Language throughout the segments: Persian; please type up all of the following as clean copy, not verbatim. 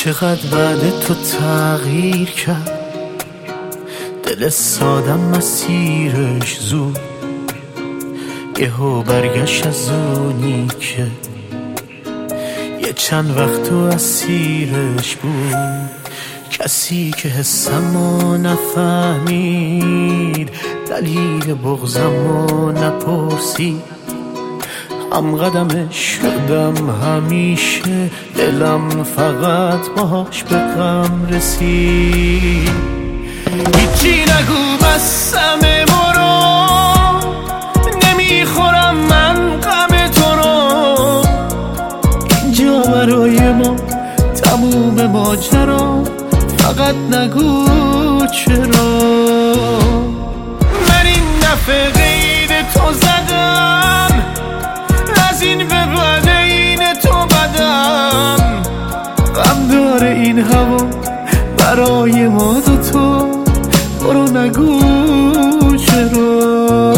چقدر بعد تو تغییر کرد دل سادم مسیرش زود، یهو برگشت از اونی که یه چند وقت تو اسیرش بود. کسی که حسمو نفهمید، دلیل بغضمو نپرسید، هم قدمش شدم همیشه، دلم فقط باهاش به غم رسید. هیچی نگو بس همه برو، نمیخورم من غم تو رو، اینجا برای ما تموم ماجرا، فقط نگو چرا. من این دفعه قید تو زدم، از این به بعد این تو بدم، غم داره این هوا برای ما دوتا، برو نگو چرا.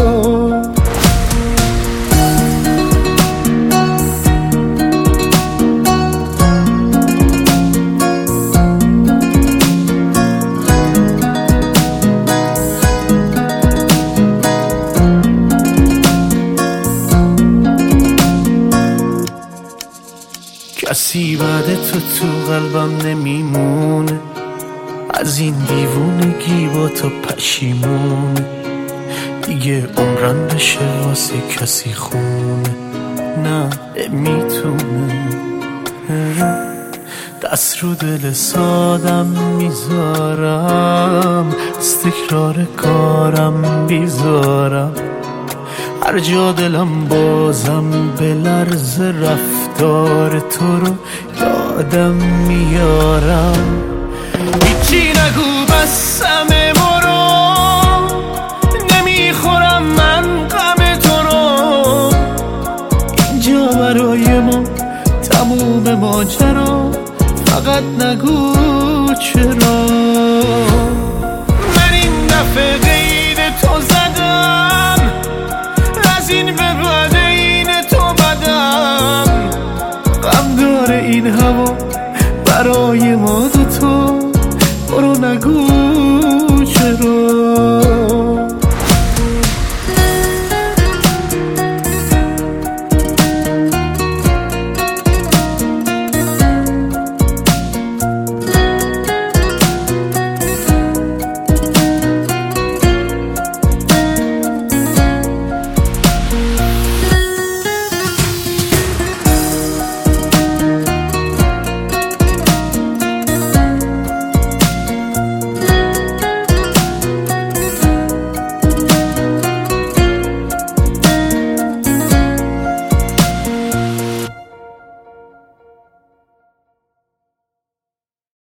کسی بعد تو قلبم نمیمونه، از این دیوونگی با تو پشیمونه، دیگه عمرم بشه واسه کسی خونه، نه نمیتونه. دست رو دل سادم میذارم، از تکرار کارم بیزارم، هر جا دلم بازم به لرز رفتار تو رو یادم میارم. هیچی نگو بس همه برو، نمیخورم من غم تو رو، اینجا برای ما تموم ماجرا، فقط نگو چرا. من این دفعه